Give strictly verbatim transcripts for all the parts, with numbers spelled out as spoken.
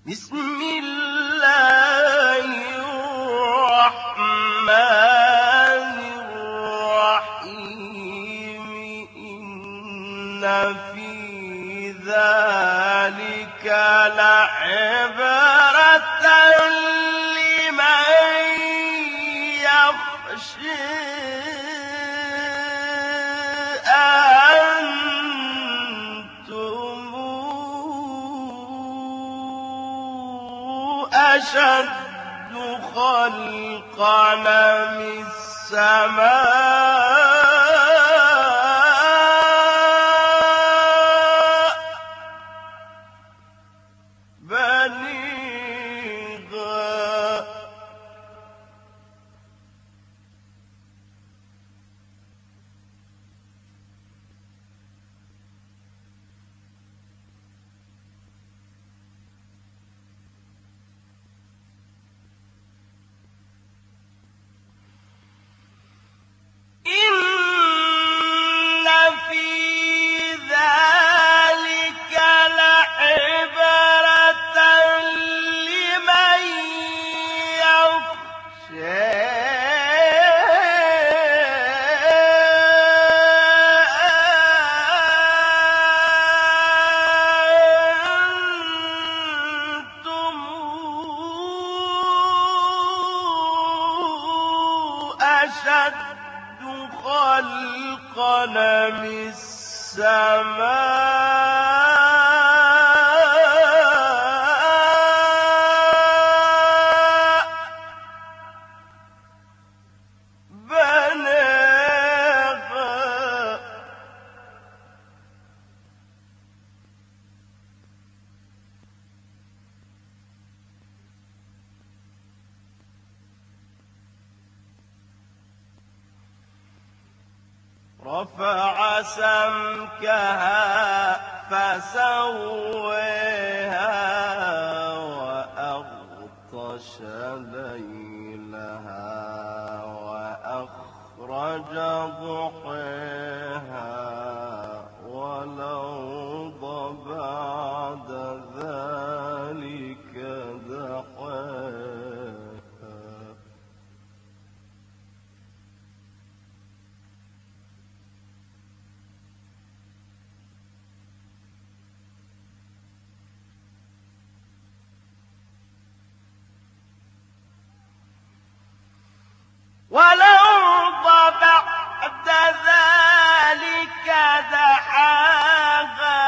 بسم الله الرحمن الرحيم إن في ذلك لعبرة لمن يخشى أشد خلقا من السماء بنيها أشد خلقا من السماء بناها رفع سمكها فسويها وأغطش ليلها وأخرج ضحيها والأرض بعد ذلك دحاها والأرض بعد ذلك دحاها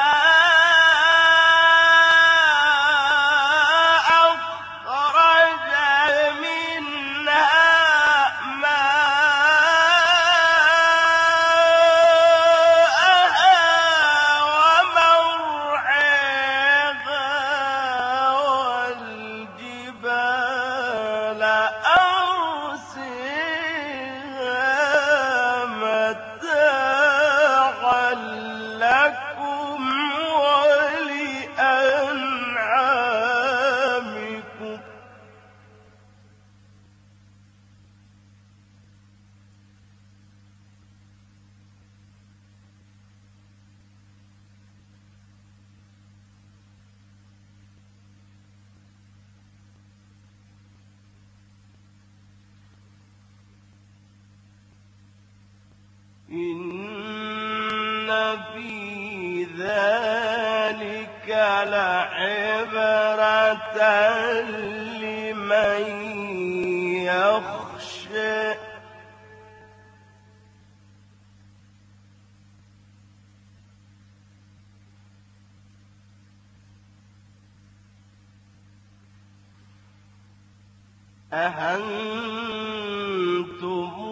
أخرج منها ماءها ومرعاها والجبال متاعا لكم ولأنعامكم إن في ذلك لعبرة لمن يخشى أأنتم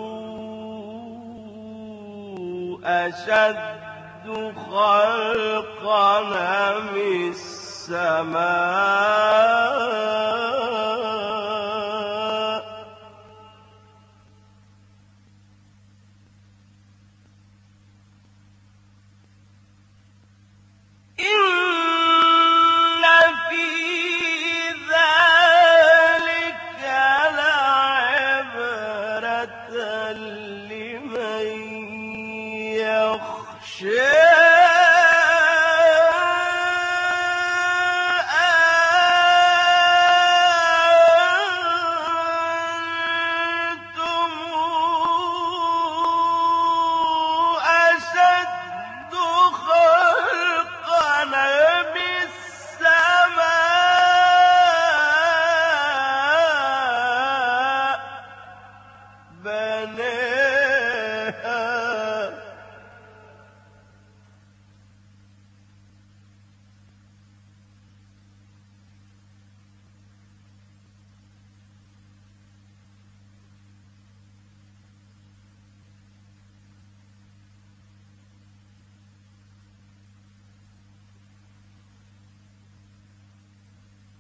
أشد خلقا من السماء إن في ذلك لعبرة لمن يخشى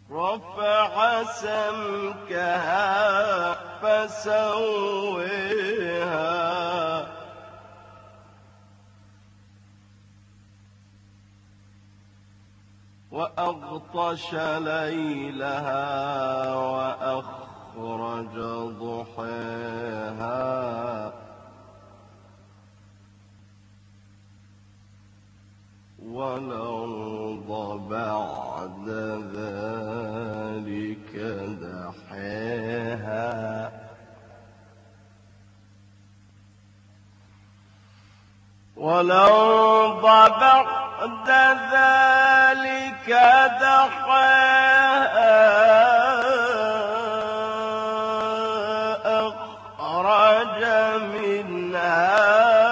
رفع سمكها فسويها وأغطش ليلها وأخرج ضحاها والأرض بعد ذلك دحاها والأرض بعد ذلك دحاها أخرج منها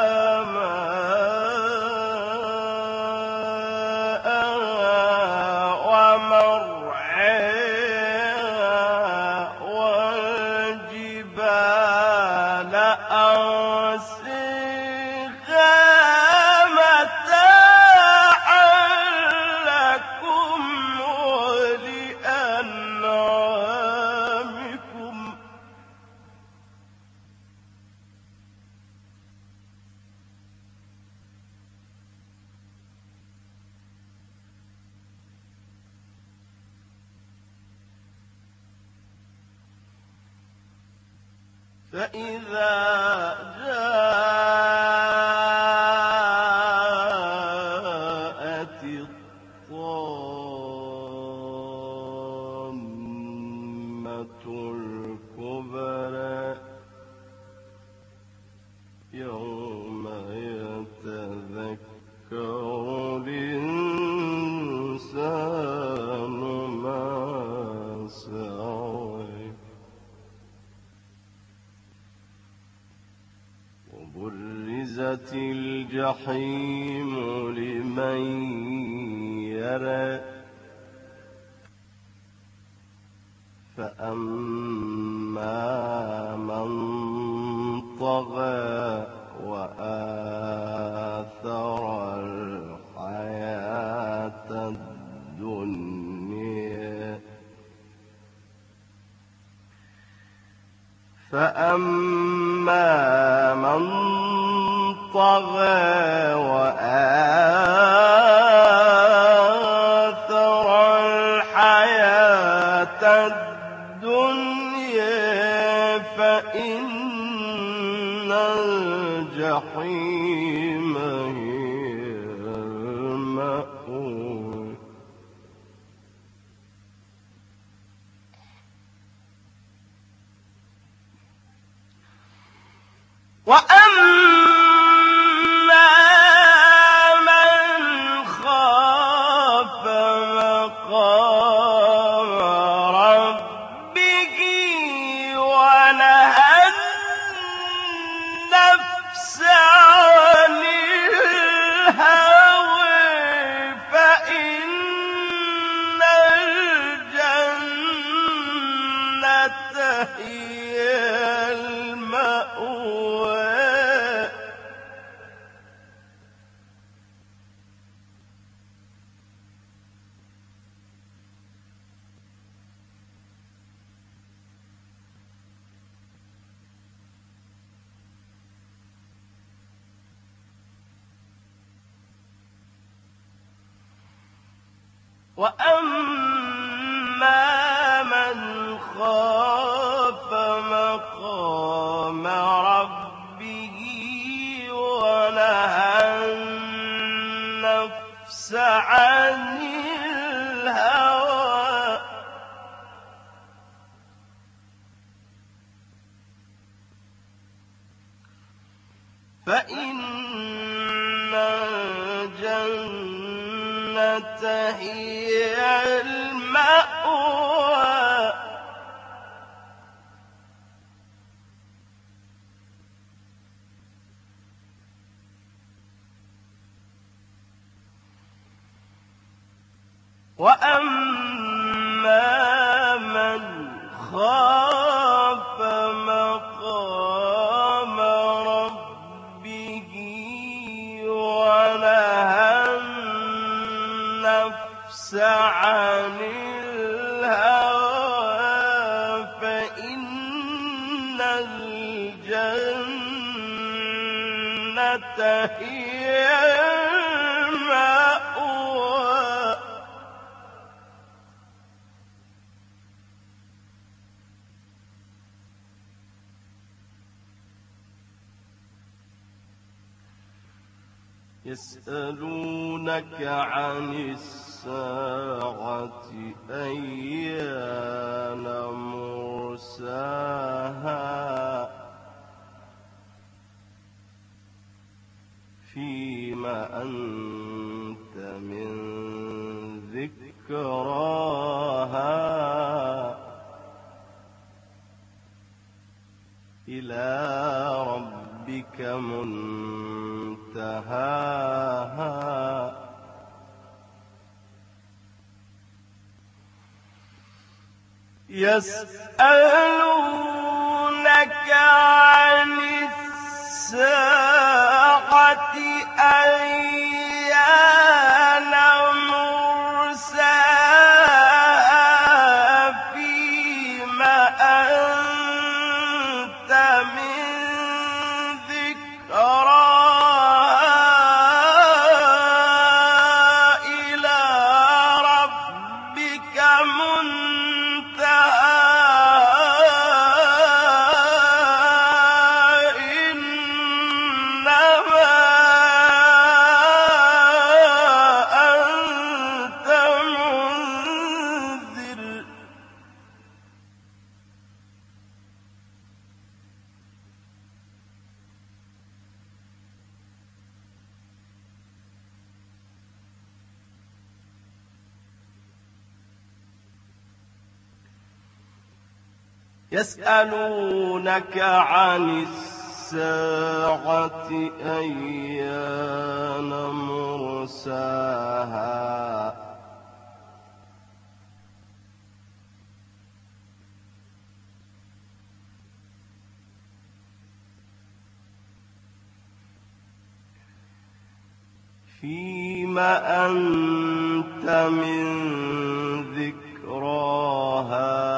فإذا جاءت الطامة الكبرى يوم يتذكر الإنسان ما سعى وبرزت الجحيم لمن يرى فأما من طغى وآثر الحياة الدنيا فأما من طغى وآثر الحياة الدنيا فإن الجحيم هي المأوى وأما من خاف مقام ربه ونهى النفس عن الهوى فإن الجنة هي المأوى وأما من خاف مقام ربه ونهى النفس عن الهوى فإن الجنة هي المأوى وأما من خاف مقام ربه ونهى النفس عن الهوى هي المأوى يسألونك عن الساعة أيان مرساها فيم أنت من ذكراها إلى ربك منتهاها يسألونك عن الساعة أيان مرساها فيم أنت من ذكراها إلى ربك منتهاها يسألونك عن الساعة أيان مرساها فيم أنت من ذكراها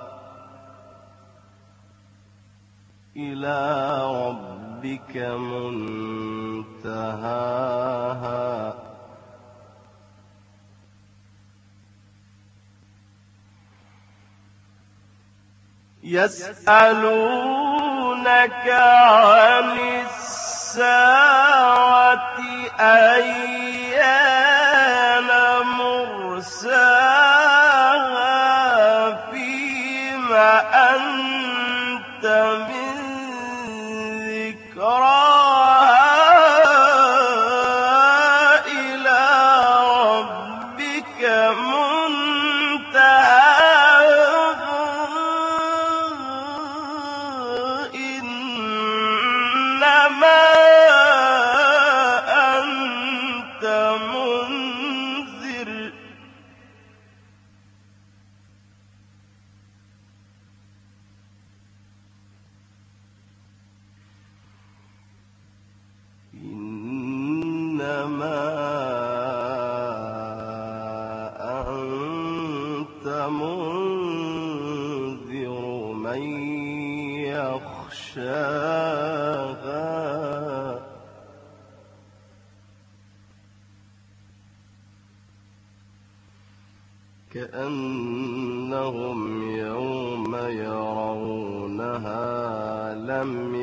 إلى ربك منتهاها يسألونك عن الساعة أيان مرساها فيم أنت من ذكراها إلى ربك منتهاها إنما أنت منذر إنما أنت منذر من يخشاها كأنهم يوم يرونها لم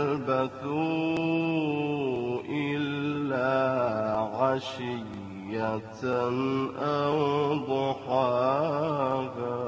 يلبثوا إلا عشية أو ضحاها